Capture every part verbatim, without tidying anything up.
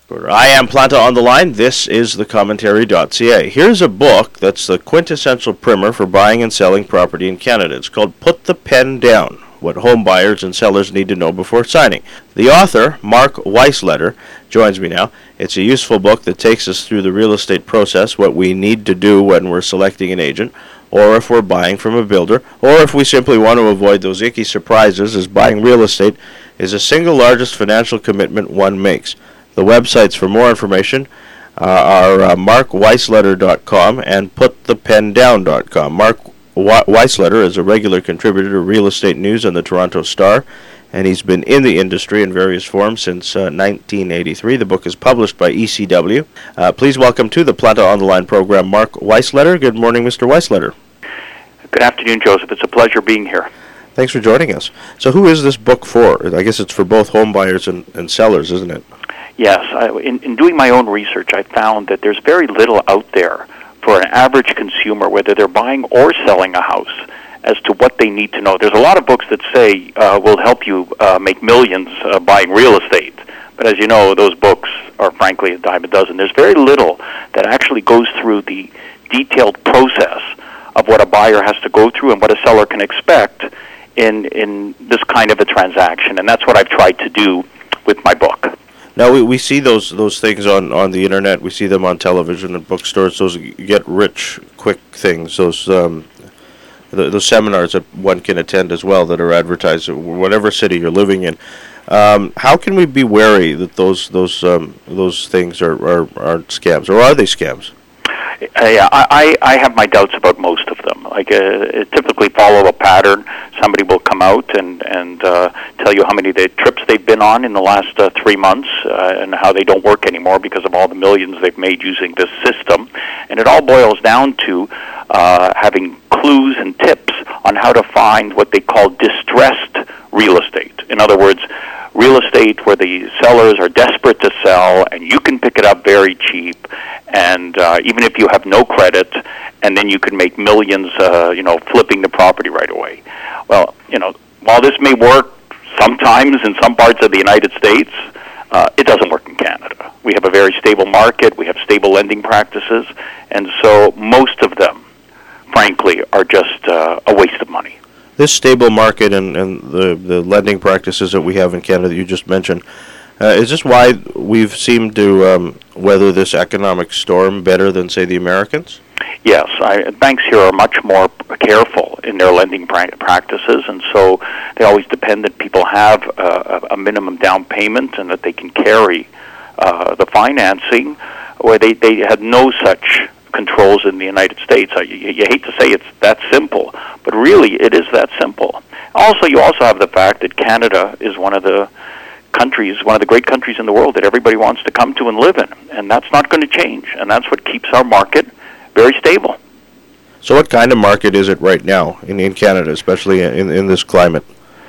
I am Planta on the line. This is the commentary dot c a. Here's a book that's the quintessential primer for buying and selling property in Canada. It's called Put the Pen Down: What Home Buyers and Sellers Need to Know Before Signing. The author, Mark Weisletter, joins me now. It's a useful book that takes us through the real estate process, what we need to do when we're selecting an agent, or if we're buying from a builder, or if we simply want to avoid those icky surprises, as buying real estate is the single largest financial commitment one makes. The websites for more information uh, are uh, mark weisletter dot com and put the pen down dot com. Mark Weisletter is a regular contributor to Real Estate News and the Toronto Star, and he's been in the industry in various forms since uh, nineteen eighty-three. The book is published by E C W. Uh, please welcome to the Planta on the Line program, Mark Weisletter. Good morning, Mister Weisletter. Good afternoon, Joseph. It's a pleasure being here. Thanks for joining us. So who is this book for? I guess it's for both home buyers and, and sellers, isn't it? Yes. I, in, in doing my own research, I found that there's very little out there for an average consumer, whether they're buying or selling a house, as to what they need to know. There's a lot of books that say uh, will help you uh, make millions uh, buying real estate. But as you know, those books are frankly a dime a dozen. There's very little that actually goes through the detailed process of what a buyer has to go through and what a seller can expect in in this kind of a transaction. And that's what I've tried to do with my book. Now, we, we see those those things on, on the internet. We see them on television and bookstores, those get-rich-quick things, those um, the, those seminars that one can attend as well that are advertised in whatever city you're living in. Um, how can we be wary that those those um, those things are, are, are scams, or are they scams? Uh, yeah, I, I have my doubts about most of them. Like, uh, typically follow a pattern. Somebody will come out and and uh, tell you how many the trips they've been on in the last uh, three months uh, and how they don't work anymore because of all the millions they've made using this system. And it all boils down to uh, having clues and tips on how to find what they call distressed real estate. In other words, real estate where the sellers are desperate to sell and you can pick it up very cheap, and uh, even if you have no credit, and then you can make millions, uh, you know, flipping the property right away. Well, you know, while this may work sometimes in some parts of the United States, uh, it doesn't work in Canada. We have a very stable market, we have stable lending practices, and so most of them, frankly, are just uh, a waste of money. This stable market and, and the, the lending practices that we have in Canada that you just mentioned, uh, is this why we've seemed to um, weather this economic storm better than, say, the Americans? Yes. I, banks here are much more careful in their lending pra- practices, and so they always depend that people have uh, a minimum down payment and that they can carry uh, the financing, where they, they had no such controls in the United States. You, you hate to say it's that simple, but really it is that simple. Also, you also have the fact that Canada is one of the countries, one of the great countries in the world that everybody wants to come to and live in, and that's not going to change, and that's what keeps our market very stable. So what kind of market is it right now in, in Canada, especially in, in this climate?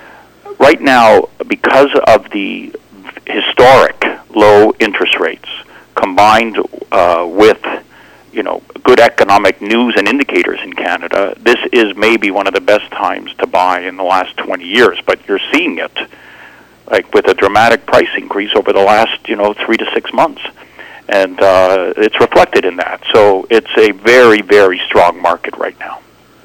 Right now, because of the historic low interest rates combined uh, with you know, good economic news and indicators in Canada, this is maybe one of the best times to buy in the last twenty years. But you're seeing it, like with a dramatic price increase over the last, you know, three to six months. And uh, it's reflected in that. So it's a very, very strong market right now.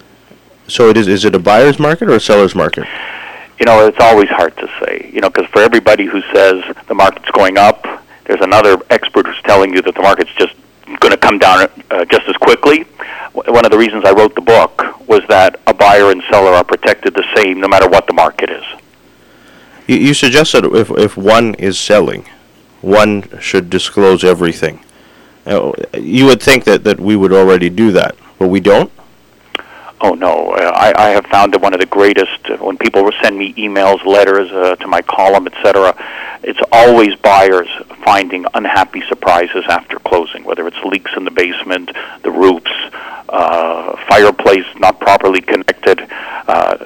So it is, is it a buyer's market or a seller's market? You know, it's always hard to say, you know, because for everybody who says the market's going up, there's another expert who's telling you that the market's just going to come down uh, just as quickly. One of the reasons I wrote the book was that a buyer and seller are protected the same no matter what the market is. You, you suggest that if, if one is selling, one should disclose everything. Uh, you would think that, that we would already do that, but we don't? Oh, no. Uh, I, I have found that one of the greatest, uh, when people send me emails, letters uh, to my column, et cetera, it's always buyers finding unhappy surprises after closing, whether it's leaks in the basement, the roofs, uh, fireplace not properly connected. Uh,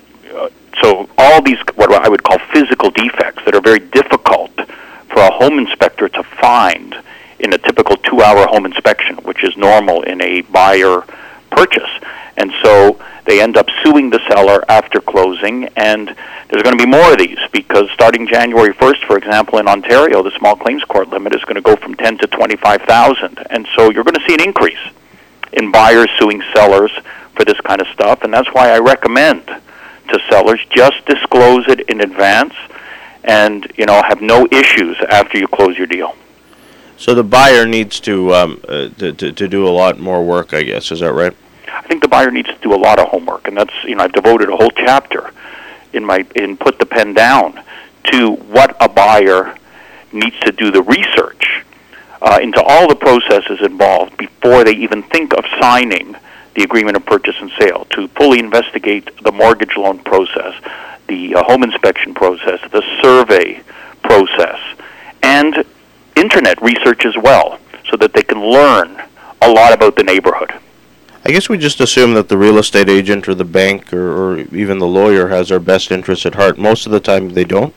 so all these, what I would call physical defects that are very difficult for a home inspector to find in a typical two-hour home inspection, which is normal in a buyer purchase. And so They end up suing the seller after closing, and there's going to be more of these because starting January first, for example, in Ontario, the small claims court limit is going to go from ten to twenty-five thousand, and so you're going to see an increase in buyers suing sellers for this kind of stuff, and that's why I recommend to sellers just disclose it in advance, and you know have no issues after you close your deal. So the buyer needs to, um, uh, to, to to do a lot more work, I guess. Is that right? I think the buyer needs to do a lot of homework, and that's you know I've devoted a whole chapter in my in Put the Pen Down to what a buyer needs to do the research uh, into all the processes involved before they even think of signing the agreement of purchase and sale, to fully investigate the mortgage loan process, the uh, home inspection process, the survey process, and internet research as well, so that they can learn a lot about the neighborhood. I guess we just assume that the real estate agent or the bank or, or even the lawyer has our best interests at heart. Most of the time they don't.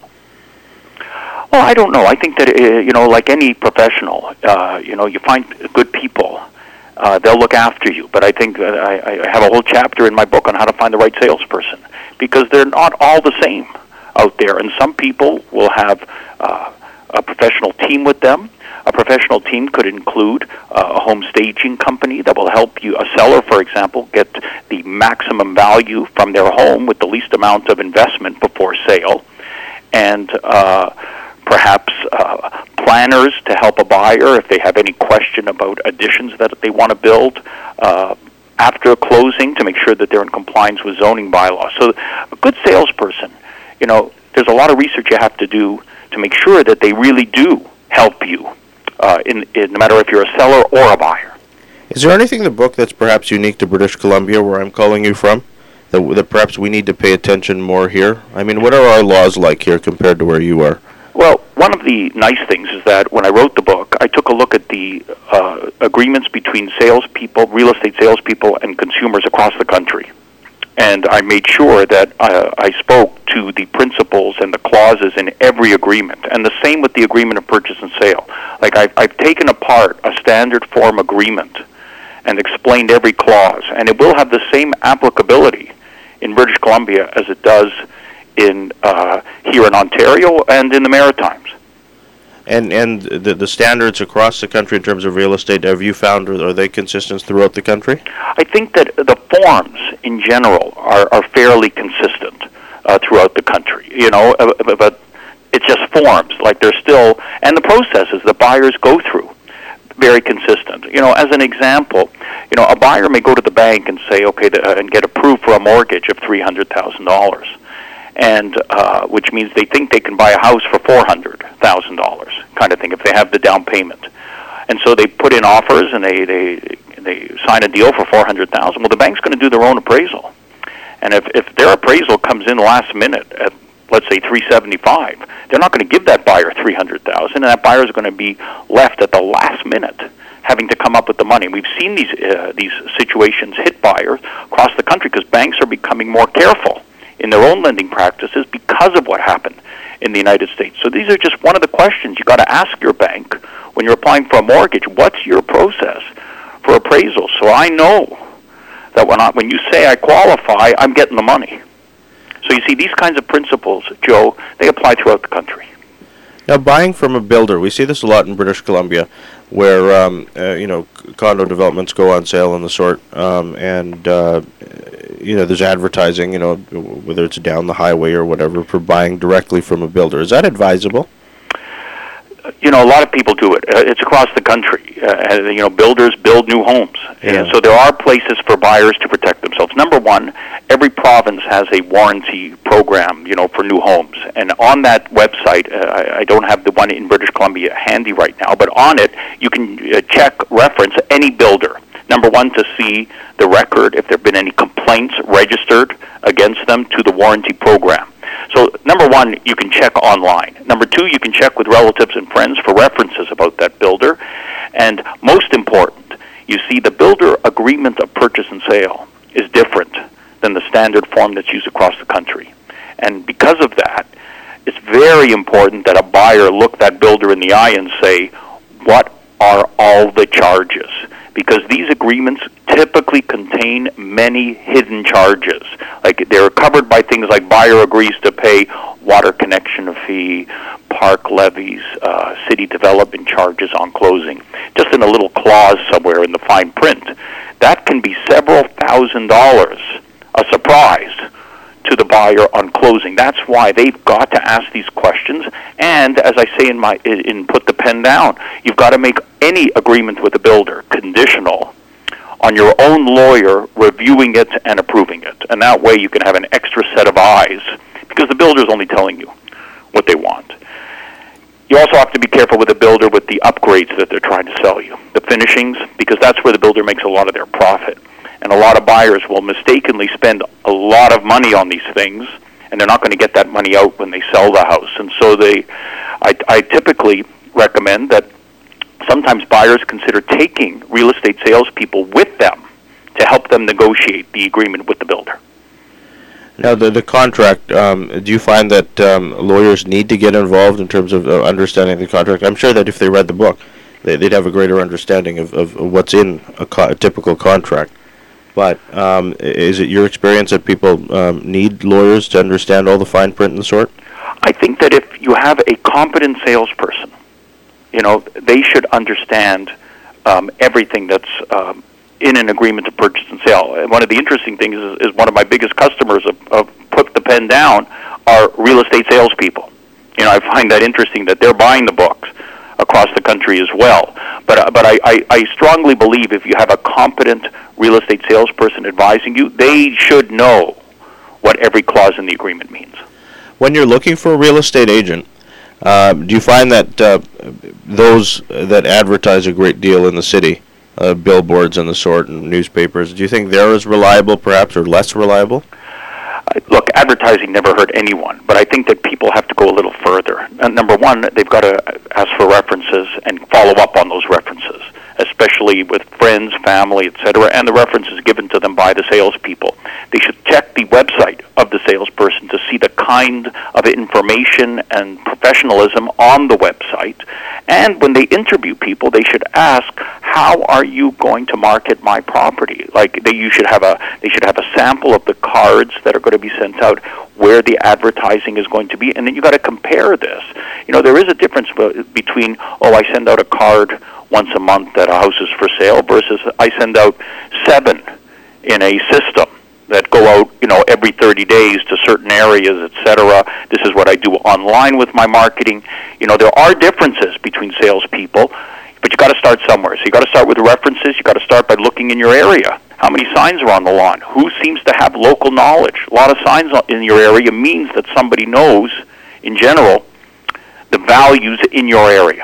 Well, I don't know. I think that, uh, you know, like any professional, uh, you know, you find good people, uh, they'll look after you. But I think that I, I have a whole chapter in my book on how to find the right salesperson, because they're not all the same out there. And some people will have uh, a professional team with them. A professional team could include uh, a home staging company that will help you, a seller, for example, get the maximum value from their home with the least amount of investment before sale, and uh, perhaps uh, planners to help a buyer if they have any question about additions that they want to build uh, after closing to make sure that they're in compliance with zoning bylaws. So a good salesperson, you know, there's a lot of research you have to do to make sure that they really do help you. Uh, in, in no matter if you're a seller or a buyer. Is there anything in the book that's perhaps unique to British Columbia, where I'm calling you from, that, that perhaps we need to pay attention more here? I mean, what are our laws like here compared to where you are? Well, one of the nice things is that when I wrote the book, I took a look at the uh, agreements between salespeople, real estate salespeople, and consumers across the country. And I made sure that uh, I spoke to the principles and the clauses in every agreement. And the same with the agreement of purchase and sale. Like I've, I've taken apart a standard form agreement and explained every clause. And it will have the same applicability in British Columbia as it does in uh, here in Ontario and in the Maritimes. And and the the standards across the country in terms of real estate, have you found, or are they consistent throughout the country? I think that the forms in general are, are fairly consistent uh, throughout the country. You know, uh, but it's just forms. Like they're still, and the processes the buyers go through, very consistent. You know, as an example, you know, a buyer may go to the bank and say, okay, the, uh, and get approved for a mortgage of three hundred thousand dollars. And uh, which means they think they can buy a house for four hundred thousand dollars, kind of thing, if they have the down payment. And so they put in offers and they they, they sign a deal for four hundred thousand dollars. Well, the bank's going to do their own appraisal, and if if their appraisal comes in last minute at, let's say, three seventy-five, they're not going to give that buyer three hundred thousand dollars, and that buyer is going to be left at the last minute having to come up with the money. We've seen these uh, these situations hit buyers across the country because banks are becoming more careful in their own lending practices because of what happened in the United States. So these are just one of the questions you got to ask your bank when you're applying for a mortgage. What's your process for appraisal? So I know that when I, when you say I qualify, I'm getting the money. So you see, these kinds of principles, Joe, they apply throughout the country. Now, buying from a builder, we see this a lot in British Columbia, where um, uh, you know condo developments go on sale and the sort, um, and uh, you know there's advertising, you know whether it's down the highway or whatever, for buying directly from a builder. Is that advisable? You know, a lot of people do it. Uh, it's across the country. Uh, you know, builders build new homes. Yeah. And so there are places for buyers to protect themselves. Number one, every province has a warranty program, you know, for new homes. And on that website, uh, I, I don't have the one in British Columbia handy right now, but on it, you can uh, check, reference any builder. Number one, to see the record, if there have been any complaints registered against them to the warranty program. So, number one, you can check online. Number two, you can check with relatives and friends for references about that builder. And most important, you see the builder agreement of purchase and sale is different than the standard form that's used across the country. And because of that, it's very important that a buyer look that builder in the eye and say, what are all the charges? because these agreements typically contain many hidden charges. Like they're covered by things like buyer agrees to pay water connection fee, park levies, uh, city development charges on closing, just in a little clause somewhere in the fine print. That can be several thousand dollars, a surprise to the buyer on closing. That's why they've got to ask these questions. And as I say in my in Put the Pen Down, you've got to make any agreement with the builder conditional on your own lawyer reviewing it and approving it. And that way you can have an extra set of eyes, because the builder's only telling you what they want. You also have to be careful with the builder with the upgrades that they're trying to sell you, the finishings, because that's where the builder makes a lot of their profit. And a lot of buyers will mistakenly spend a lot of money on these things, and they're not going to get that money out when they sell the house. And so they, I, I typically recommend that sometimes buyers consider taking real estate salespeople with them to help them negotiate the agreement with the builder. Now, the, the contract, um, do you find that um, lawyers need to get involved in terms of uh, understanding the contract? I'm sure that if they read the book, they, they'd have a greater understanding of, of what's in a, co- a typical contract. But um, is it your experience that people um, need lawyers to understand all the fine print and the sort? I think that if you have a competent salesperson, you know, they should understand um, everything that's um, in an agreement to purchase and sell. And one of the interesting things is, is one of my biggest customers of, of Put the Pen Down are real estate salespeople. You know, I find that interesting that they're buying the books across the country as well. But uh, but I, I, I strongly believe if you have a competent real estate salesperson advising you, they should know what every clause in the agreement means. When you're looking for a real estate agent, uh, do you find that uh, those that advertise a great deal in the city, uh, billboards and the sort and newspapers, do you think they're as reliable perhaps or less reliable? Look, advertising never hurt anyone, but I think that people have to go a little further. Uh, number one, they've got to ask for references and follow up on those references, especially with friends, family, et cetera, and the references given to them by the salespeople. They should check the website of the salesperson to see the kind of information and professionalism on the website. And when they interview people, they should ask, how are you going to market my property? Like they, you should have a, they should have a sample of the cards that are going to be sent out, where the advertising is going to be, and then you got to compare this. You know, there is a difference between, oh, I send out a card once a month that a house is for sale versus I send out seven in a system that go out, you know, every thirty days to certain areas, et cetera. This is what I do online with my marketing. You know, there are differences between salespeople, but you got to start somewhere. So you got to start with references. You got to start by looking in your area. How many signs are on the lawn? Who seems to have local knowledge? A lot of signs in your area means that somebody knows, in general, the values in your area.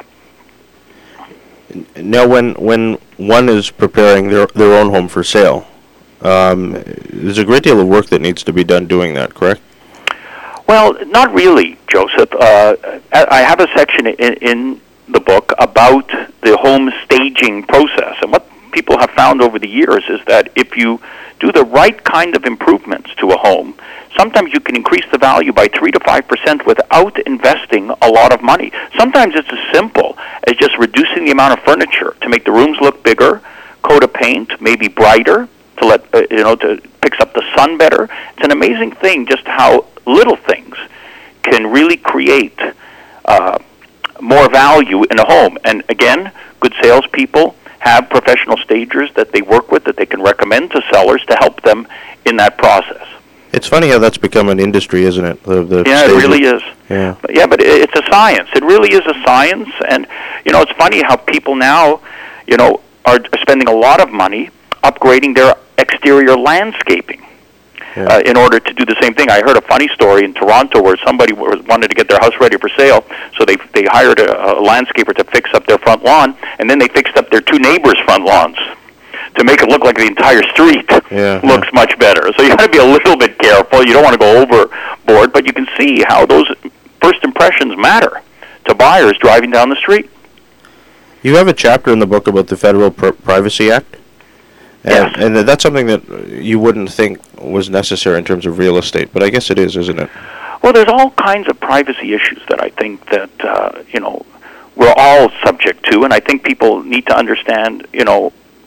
Now, when when one is preparing their their own home for sale, um, there's a great deal of work that needs to be done doing that, correct? Well, not really, Joseph. Uh, I have a section in, in the book about the home staging process, and what people have found over the years is that if you do the right kind of improvements to a home, sometimes you can increase the value by three to five percent without investing a lot of money. Sometimes it's as simple as just reducing the amount of furniture to make the rooms look bigger, coat of paint, maybe brighter, to let uh, you know to picks up the sun better. It's an amazing thing just how little things can really create uh, more value in a home. And again, good salespeople have professional stagers that they work with that they can recommend to sellers to help them in that process. It's funny how that's become an industry, isn't it? The, the yeah, staging. It really is. Yeah. But, yeah, but it's a science. It really is a science. And, you know, it's funny how people now, you know, are spending a lot of money upgrading their exterior landscaping. Yeah. Uh, in order to do the same thing. I heard a funny story in Toronto where somebody was, wanted to get their house ready for sale, so they they hired a, a landscaper to fix up their front lawn, and then they fixed up their two neighbors' front lawns to make it look like the entire street yeah, looks yeah. much better. So you got to be a little bit careful. You don't want to go overboard, but you can see how those first impressions matter to buyers driving down the street. You have a chapter in the book about the Federal Pr- Privacy Act. Yes. And, and that's something that you wouldn't think was necessary in terms of real estate, but I guess it is, isn't it? Well, there's all kinds of privacy issues that I think that, uh, you know, we're all subject to, and I think people need to understand, you know,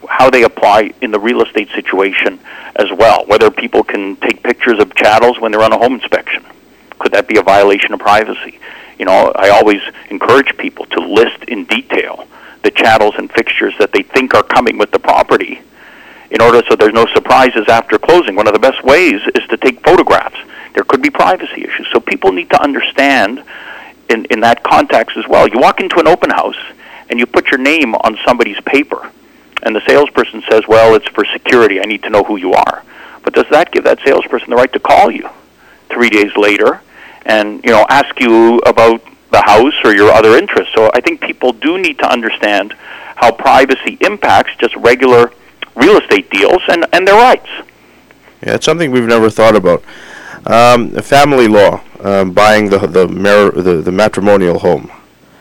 how they apply in the real estate situation as well. Whether people can take pictures of chattels when they're on a home inspection. Could that be a violation of privacy? You know, I always encourage people to list in detail the chattels and fixtures that they think are coming with the property in order so there's no surprises after closing. One of the best ways is to take photographs. There could be privacy issues. So people need to understand in, in that context as well. You walk into an open house and you put your name on somebody's paper, and the salesperson says, well, it's for security. I need to know who you are. But does that give that salesperson the right to call you three days later and, you know, ask you about the house or your other interests? So I think people do need to understand how privacy impacts just regular real estate deals and, and their rights. Yeah, it's something we've never thought about. Um, family law, um, buying the the, mar- the the matrimonial home.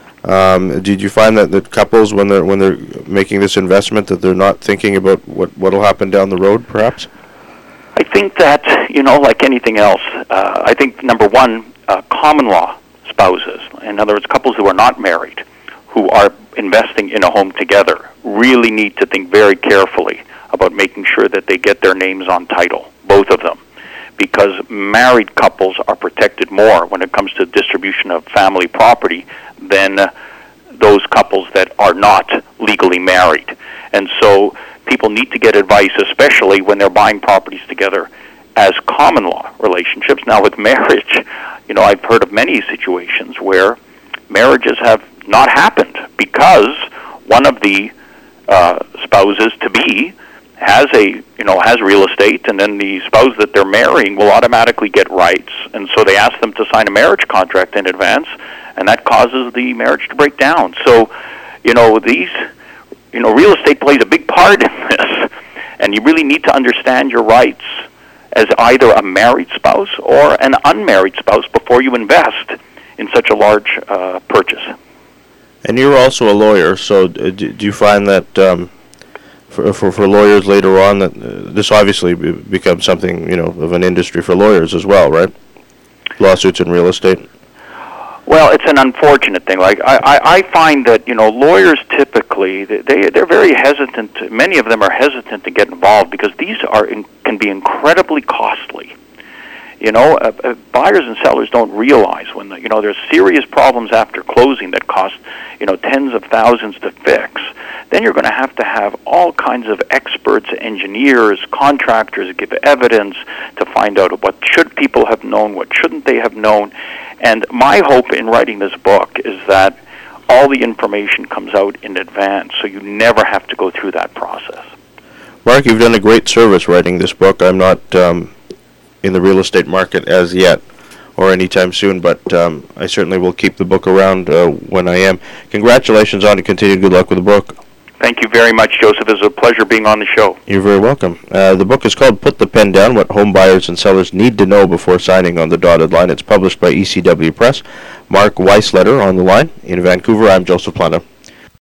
Um, did you find that, that couples, when they're when they're making this investment, that they're not thinking about what what'll happen down the road, perhaps? I think that, you know, like anything else, uh, I think number one, uh, common law spouses, in other words, couples who are not married, who are investing in a home together, really need to think very carefully about making sure that they get their names on title, both of them, because married couples are protected more when it comes to distribution of family property than uh, those couples that are not legally married. And so people need to get advice, especially when they're buying properties together as common law relationships. Now with marriage, you know, I've heard of many situations where marriages have not happened because one of the uh, spouses to be has a you know has real estate, and then the spouse that they're marrying will automatically get rights, and so they ask them to sign a marriage contract in advance, and that causes the marriage to break down. So, you know, these you know real estate plays a big part in this, and you really need to understand your rights as either a married spouse or an unmarried spouse before you invest in such a large uh, purchase. And you're also a lawyer, so do, do you find that um, for, for for lawyers later on that uh, this obviously be, becomes something, you know, of an industry for lawyers as well, right? Lawsuits in real estate. Well, it's an unfortunate thing. Like I, I, I find that you know lawyers typically they they're very hesitant. Many of them are hesitant to get involved because these are in, can be incredibly costly. You know, uh, uh, buyers and sellers don't realize when the, you know there's serious problems after closing that cost you know tens of thousands to fix. Then you're going to have to have all kinds of experts, engineers, contractors give evidence to find out what should people have known, what shouldn't they have known. And my hope in writing this book is that all the information comes out in advance, so you never have to go through that process. Mark, you've done a great service writing this book. I'm not Um in the real estate market as yet or anytime soon, but um, I certainly will keep the book around uh, when I am. Congratulations on it. Continued good luck with the book. Thank you very much, Joseph. It's a pleasure being on the show. You're very welcome. Uh, the book is called Put the Pen Down, What Home Buyers and Sellers Need to Know Before Signing on the Dotted Line. It's published by E C W Press. Mark Weisletter on the line in Vancouver. I'm Joseph Plana.